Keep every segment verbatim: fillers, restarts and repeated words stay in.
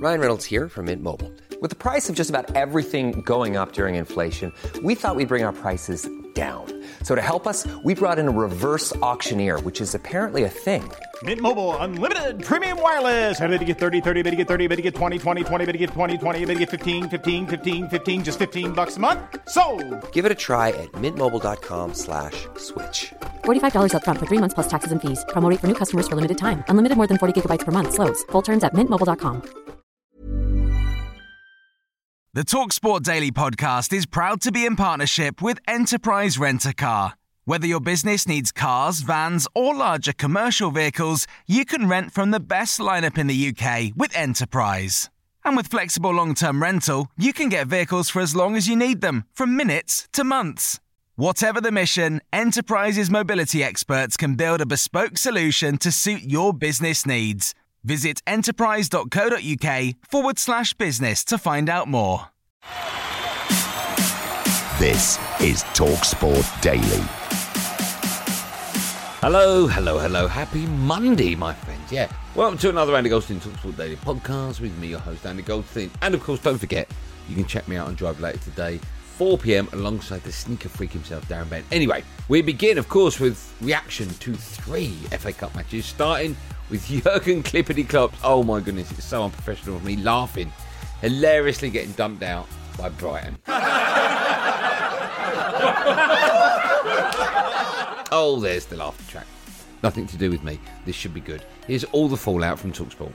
Ryan Reynolds here from Mint Mobile. With the price of just about everything going up during inflation, we thought we'd bring our prices down. So to help us, we brought in a reverse auctioneer, which is apparently a thing. Mint Mobile Unlimited Premium Wireless. How to get thirty, thirty, how to get thirty, how to get twenty, twenty, twenty, how to get twenty, twenty, how to get fifteen, fifteen, fifteen, fifteen, just fifteen bucks a month? Sold! Give it a try at mintmobile.com slash switch. forty-five dollars up front for three months plus taxes and fees. Promo rate for new customers for limited time. Unlimited more than forty gigabytes per month. Slows full terms at mint mobile dot com. The TalkSport Daily podcast is proud to be in partnership with Enterprise Rent-A-Car. Whether your business needs cars, vans, or larger commercial vehicles, you can rent from the best lineup in the U K with Enterprise. And with flexible long-term rental, you can get vehicles for as long as you need them, from minutes to months. Whatever the mission, Enterprise's mobility experts can build a bespoke solution to suit your business needs. Visit enterprise.co.uk forward slash business to find out more. This is TalkSport Daily. Hello, hello, hello. Happy Monday, my friends. Yeah, welcome to another Andy Goldstein TalkSport Daily podcast with me, your host, Andy Goldstein. And of course, don't forget, you can check me out on Drive Later today, four p.m, alongside the sneaker freak himself, Darren Bent. Anyway, we begin, of course, with reaction to three F A Cup matches, starting with Jurgen Klippity Klopp. Oh my goodness, it's so unprofessional of me, laughing, hilariously getting dumped out by Brighton. Oh, there's the laughter track. Nothing to do with me. This should be good. Here's all the fallout from TalkSport.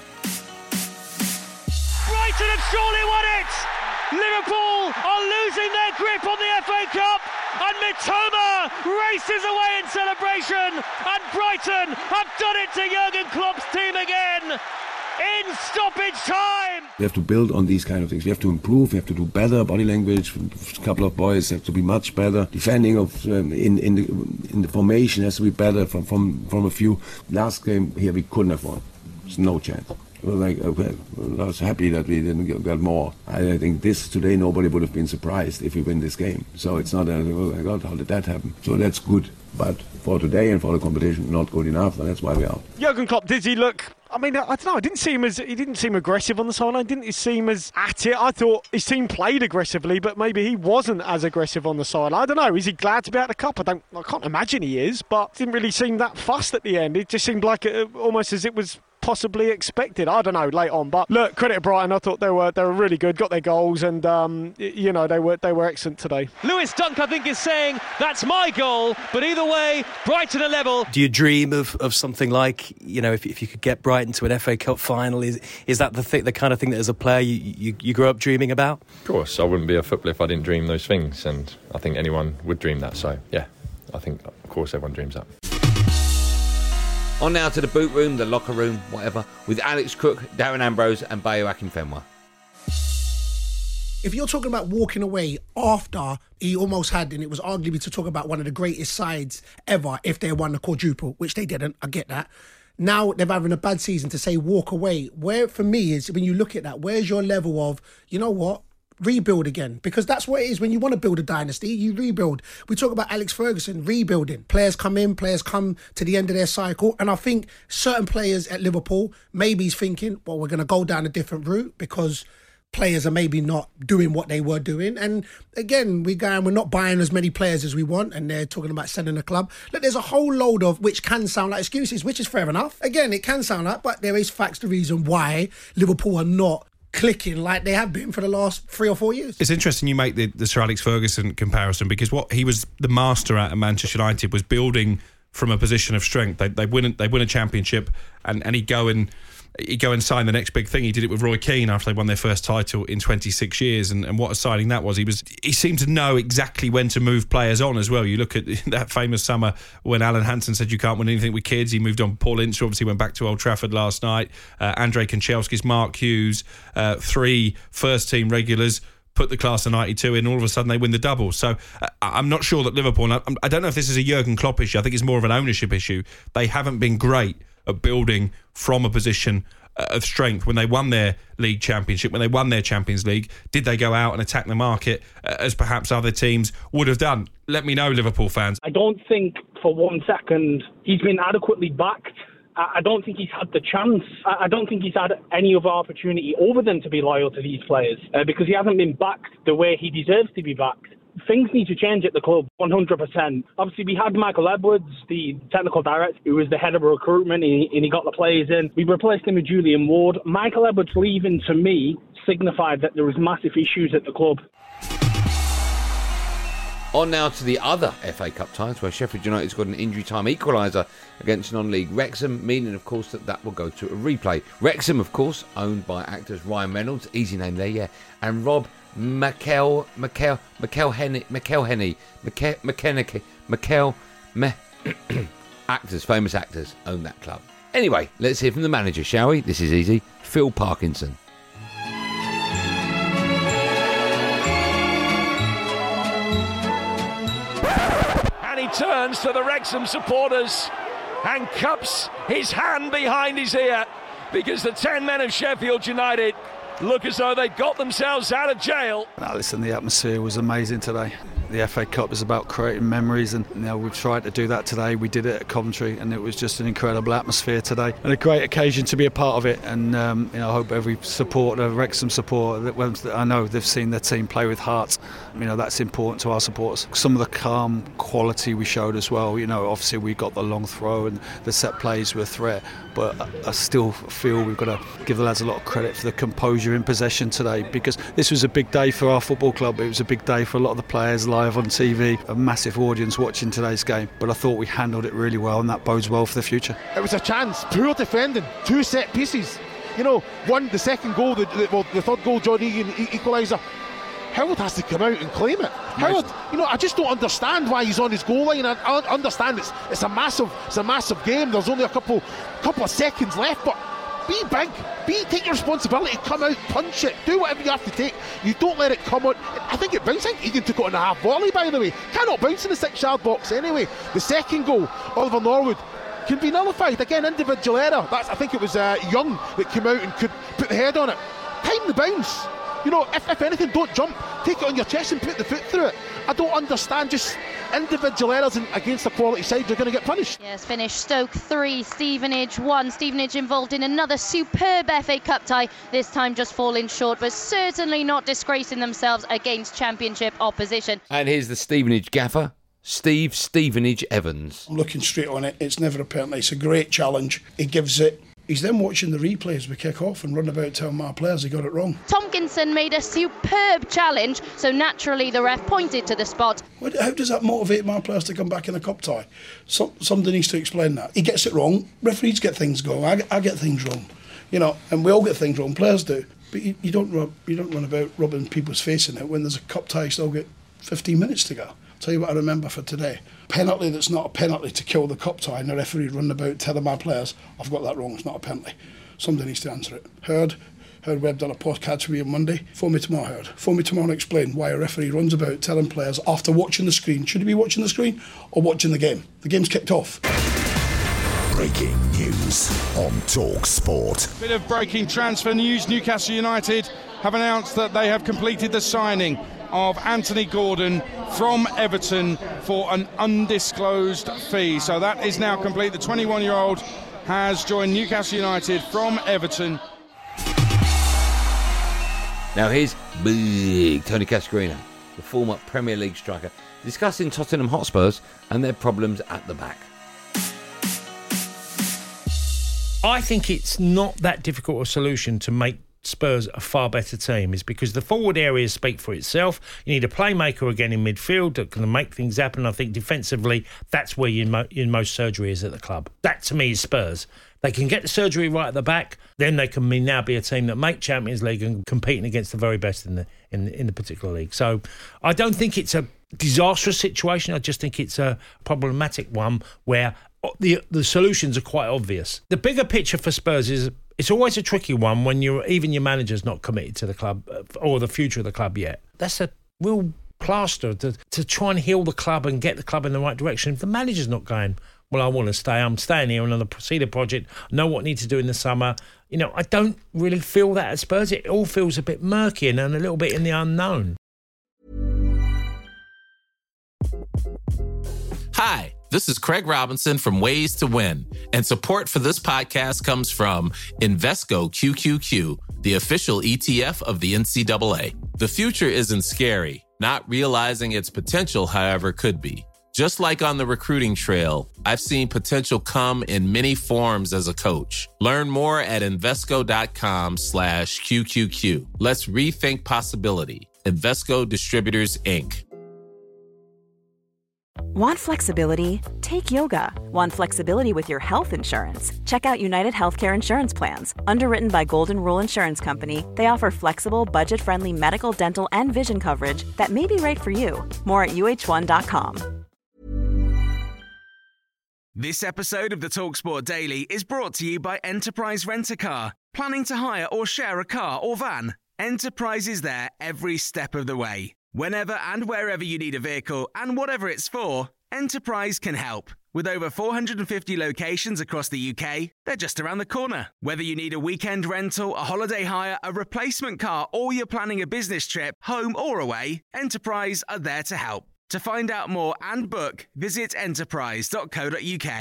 Brighton have surely won it! Liverpool are losing their grip on the F A Cup, and Mitoma races away in celebration, and Brighton have done it to Jurgen Klopp's team again in stoppage time. We have to build on these kind of things. We have to improve. We have to do better body language. A couple of boys have to be much better. Defending of um, in in the in the formation has to be better. From from from a few last game here we couldn't have won. There's no chance. Well, like, okay, I was happy that we didn't get, get more. I, I think this today nobody would have been surprised if we win this game. So it's not, a, oh my God, how did that happen? So that's good. But for today and for the competition, not good enough, and that's why we're out. Jurgen Klopp, did he look? I mean, I don't know. I didn't see him as he didn't seem aggressive on the sideline. Didn't he seem as at it? I thought his team played aggressively, but maybe he wasn't as aggressive on the sideline. I don't know. Is he glad to be out of the cup? I don't. I can't imagine he is. But it didn't really seem that fussed at the end. It just seemed like it, almost as it was possibly expected. I don't know, late on. But look, credit to Brighton. I thought they were they were really good. Got their goals, and um, you know they were they were excellent today. Lewis Dunk, I think, is saying that's my goal. But either way, Brighton are level. Do you dream of, of something like, you know, if if you could get Brighton to an F A Cup final? Is is that the th- the kind of thing that as a player you, you you grew up dreaming about? Of course, I wouldn't be a footballer if I didn't dream those things, and I think anyone would dream that. So yeah, I think of course everyone dreams that. On now to the boot room, the locker room, whatever, with Alex Crook, Darren Ambrose and Bayo Akinfenwa. If you're talking about walking away after he almost had, and it was arguably to talk about one of the greatest sides ever if they won the quadruple, which they didn't, I get that. Now they're having a bad season, to say walk away, where for me is, when you look at that, where's your level of, you know what, rebuild again? Because that's what it is when you want to build a dynasty, you rebuild. We talk about Alex Ferguson rebuilding. Players come in, players come to the end of their cycle, and I think certain players at Liverpool, maybe he's thinking, well, we're going to go down a different route because players are maybe not doing what they were doing. And again, we go and we're not buying as many players as we want, and they're talking about selling the club. Look, there's a whole load of, which can sound like excuses, which is fair enough. Again, it can sound like, but there is facts the reason why Liverpool are not clicking like they have been for the last three or four years. It's interesting you make the, the Sir Alex Ferguson comparison, because what he was the master at at Manchester United was building from a position of strength. They they win they win a championship, and, and he'd go and he'd go and sign the next big thing. He did it with Roy Keane after they won their first title in twenty-six years, and, and what a signing that was. He was he seemed to know exactly when to move players on as well. You look at that famous summer when Alan Hansen said you can't win anything with kids. He moved on. Paul Ince obviously went back to Old Trafford last night. Uh, Andrei Kanchelskis, Mark Hughes, uh, three first team regulars, put the class of ninety-two in, all of a sudden they win the double. So uh, I'm not sure that Liverpool, and I, I don't know if this is a Jurgen Klopp issue, I think it's more of an ownership issue. They haven't been great at building from a position of strength. When they won their league championship, when they won their Champions League, did they go out and attack the market uh, as perhaps other teams would have done? Let me know, Liverpool fans. I don't think for one second he's been adequately backed I don't think he's had the chance. I don't think he's had any other opportunity other than to be loyal to these players uh, because he hasn't been backed the way he deserves to be backed. Things need to change at the club, one hundred percent. Obviously, we had Michael Edwards, the technical director, who was the head of recruitment, and he, and he got the players in. We replaced him with Julian Ward. Michael Edwards leaving, to me, signified that there was massive issues at the club. On now to the other F A Cup ties, where Sheffield United's got an injury time equaliser against non-league Wrexham, meaning, of course, that that will go to a replay. Wrexham, of course, owned by actors Ryan Reynolds, easy name there, yeah, and Rob McEl, McEl, McElhenney, McElhenney, McKennicky, McEl, Me, actors, famous actors, own that club. Anyway, let's hear from the manager, shall we? This is easy. Phil Parkinson. He turns to the Wrexham supporters and cups his hand behind his ear because the ten men of Sheffield United look as though they got themselves out of jail. Now, listen, the atmosphere was amazing today. The F A Cup is about creating memories, and you know, we've tried to do that today. We did it at Coventry, and it was just an incredible atmosphere today, and a great occasion to be a part of it. And um, you know, I hope every supporter, Wrexham supporter, that when I know they've seen their team play with heart. You know, that's important to our supporters. Some of the calm quality we showed as well. You know, obviously we got the long throw and the set plays were a threat, but I still feel we've got to give the lads a lot of credit for the composure in possession today, because this was a big day for our football club. It was a big day for a lot of the players live on T V, a massive audience watching today's game, but I thought we handled it really well, and that bodes well for the future. It was a chance, poor defending, two set pieces, you know, one, the second goal, the, the, well, the third goal, John Egan equaliser. Howard has to come out and claim it. Howard, you know, I just don't understand why he's on his goal line. I, I understand it's it's a massive it's a massive game. There's only a couple couple of seconds left, but be big, be take your responsibility, come out, punch it, do whatever you have to take. You don't let it come on. I think it bounced. I think Egan took it on a half volley, by the way. Cannot bounce in the six-yard box anyway. The second goal, Oliver Norwood, can be nullified. Again, individual error. That's, I think it was uh, Young that came out and could put the head on it. Time the bounce. You know, if, if anything, don't jump. Take it on your chest and put the foot through it. I don't understand, just individual errors in, against the quality side, you're going to get punished. Yes, finish Stoke three, Stevenage one. Stevenage involved in another superb F A Cup tie, this time just falling short, but certainly not disgracing themselves against Championship opposition. And here's the Stevenage gaffer, Steve Stevenage Evans. I'm looking straight on it. It's never a penalty. It's a great challenge. He gives it. He's then watching the replays as we kick off and run about telling my players he got it wrong. Tompkinson made a superb challenge, so naturally the ref pointed to the spot. How does that motivate my players to come back in a cup tie? So, somebody needs to explain that. He gets it wrong. Referees get things wrong. I, I get things wrong, you know, and we all get things wrong. Players do, but you, you don't rub, you don't run about rubbing people's face in it when there's a cup tie. You still get fifteen minutes to go. Tell you what I remember for today. Penalty that's not a penalty to kill the cup tie, and the referee running about telling my players, I've got that wrong, it's not a penalty. Somebody needs to answer it. Heard, Heard Webb done a podcast for me on Monday. Phone me tomorrow, Heard. Phone me tomorrow and explain why a referee runs about telling players after watching the screen. Should he be watching the screen or watching the game? The game's kicked off. Breaking news on Talk Sport. Bit of breaking transfer news. Newcastle United have announced that they have completed the signing of Anthony Gordon from Everton for an undisclosed fee. So that is now complete. The twenty-one-year-old has joined Newcastle United from Everton. Now here's big Tony Cascarino, the former Premier League striker, discussing Tottenham Hotspurs and their problems at the back. I think it's not that difficult a solution to make Spurs a far better team, is because the forward areas speak for itself. You need a playmaker again in midfield that can make things happen. I think defensively, that's where your, mo- your most surgery is at the club. That to me is Spurs. They can get the surgery right at the back, then they can be, now be a team that make Champions League and competing against the very best in the in, in the particular league. So I don't think it's a disastrous situation. I just think it's a problematic one where the the solutions are quite obvious. The bigger picture for Spurs is it's always a tricky one when you're even your manager's not committed to the club or the future of the club yet. That's a real plaster to, to try and heal the club and get the club in the right direction. If the manager's not going, well, I want to stay, I'm staying here on the Cedar project, know what I need to do in the summer. You know, I don't really feel that at Spurs. It all feels a bit murky and a little bit in the unknown. Hi, this is Craig Robinson from Ways to Win, and support for this podcast comes from Invesco Q Q Q, the official E T F of the N C double A. The future isn't scary. Not realizing its potential, however, could be. Just like on the recruiting trail, I've seen potential come in many forms as a coach. Learn more at Invesco.com slash QQQ. Let's rethink possibility. Invesco Distributors, Incorporated. Want flexibility? Take yoga. Want flexibility with your health insurance? Check out United Healthcare Insurance Plans. Underwritten by Golden Rule Insurance Company, they offer flexible, budget-friendly medical, dental, and vision coverage that may be right for you. More at U H one dot com. This episode of the TalkSport Daily is brought to you by Enterprise Rent-A-Car. Planning to hire or share a car or van? Enterprise is there every step of the way. Whenever and wherever you need a vehicle and whatever it's for, Enterprise can help. With over four hundred fifty locations across the U K, they're just around the corner. Whether you need a weekend rental, a holiday hire, a replacement car, or you're planning a business trip, home or away, Enterprise are there to help. To find out more and book, visit enterprise dot co dot uk.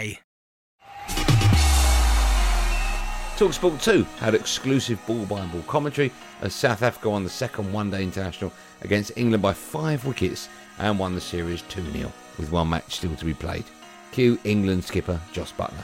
TalkSport two had exclusive ball-by-ball commentary as South Africa won the second one-day international against England by five wickets and won the series two nil, with one match still to be played. Cue England skipper Jos Buttler.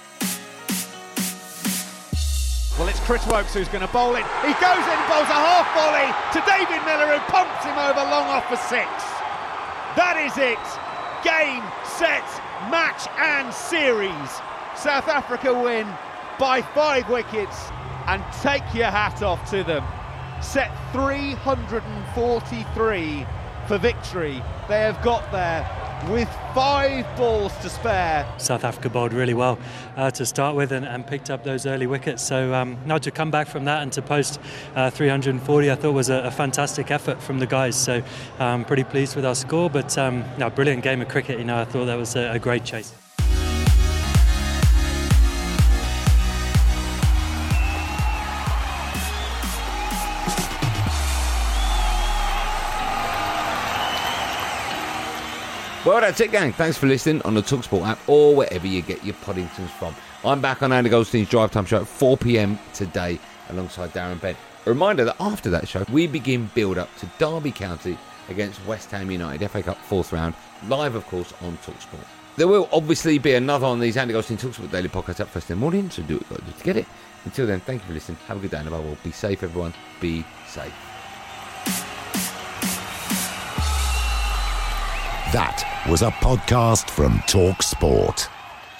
Well, it's Chris Woakes who's going to bowl it. He goes in and bowls a half volley to David Miller, who pumps him over long off for six. That is it. Game, set, match and series. South Africa win by five wickets, and take your hat off to them. Set three hundred forty-three for victory. They have got there with five balls to spare. South Africa bowled really well uh, to start with and, and picked up those early wickets. So um, now to come back from that and to post uh, three hundred forty, I thought was a, a fantastic effort from the guys. So I'm um, pretty pleased with our score, but um, no, brilliant game of cricket. You know, I thought that was a, a great chase. Well, that's it, gang. Thanks for listening on the TalkSport app or wherever you get your Poddingtons from. I'm back on Andy Goldstein's Drive Time Show at four p.m. today alongside Darren Bent. A reminder that after that show, we begin build-up to Derby County against West Ham United, F A Cup fourth round, live, of course, on TalkSport. There will obviously be another on these Andy Goldstein TalkSport Daily podcast up first in the morning, so do what you got to do to get it. Until then, thank you for listening. Have a good day, and above all, be safe, everyone. Be safe. That was a podcast from TalkSport.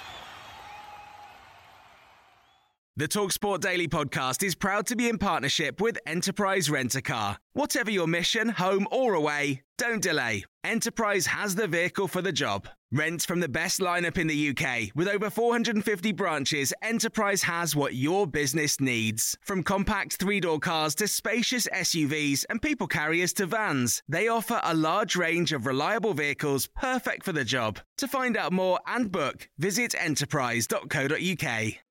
The TalkSport Daily podcast is proud to be in partnership with Enterprise Rent-A-Car. Whatever your mission, home or away, don't delay. Enterprise has the vehicle for the job. Rent from the best lineup in the U K. With over four hundred fifty branches, Enterprise has what your business needs. From compact three-door cars to spacious S U Vs and people carriers to vans, they offer a large range of reliable vehicles perfect for the job. To find out more and book, visit enterprise dot co dot uk.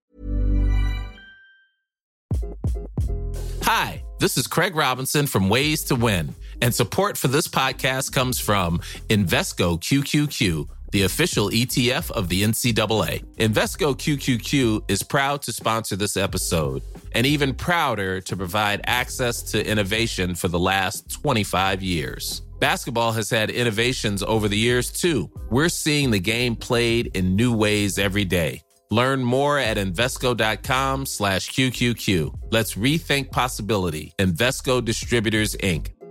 Hi, this is Craig Robinson from Ways to Win, and support for this podcast comes from Invesco Q Q Q, the official E T F of the N C double A. Invesco Q Q Q is proud to sponsor this episode, and even prouder to provide access to innovation for the last twenty-five years. Basketball has had innovations over the years, too. We're seeing the game played in new ways every day. Learn more at Invesco.com slash QQQ. Let's rethink possibility. Invesco Distributors, Incorporated.